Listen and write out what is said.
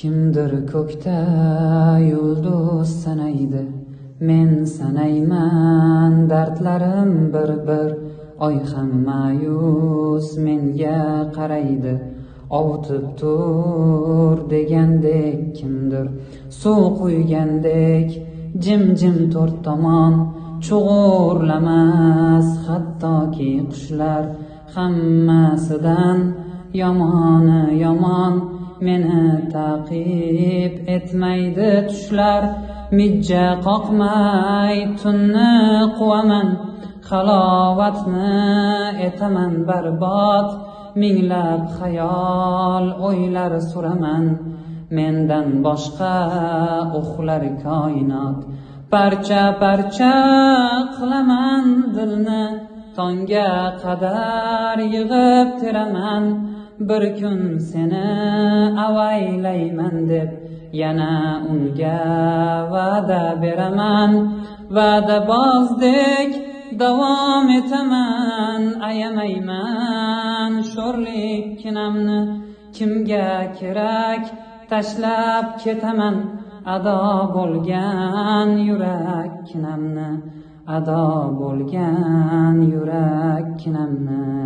Kimdir ko'kda yulduz sanaydi, men sanayman dardlarim bir-bir. Oy ham ma'yus menga qaraydi, ovutib tur degandek kimdir. Suv quygandek jim-jim to'rt tomon chug'urlamas, hattoki qushlar. Hammasidan yomoni yomon, meni taqib etmaydi tushlar. Mijja qoqmay tunni quvaman, halovatni etaman barbod. Minglab xayol o'ylar suraman, mendan boshqa uxlar koinot. Parcha parcha qilaman dilni, tongga qadar yig'ib teraman. Bir kun seni avaylayman deb yana unga va'da beraman. Va'da bozdek davom etaman, ayamayman sho'rlik kinamni. Kimga kerak tashlab ketaman, ado bo'lgan yurak kinamni, ado bo'lgan yurak kinamni.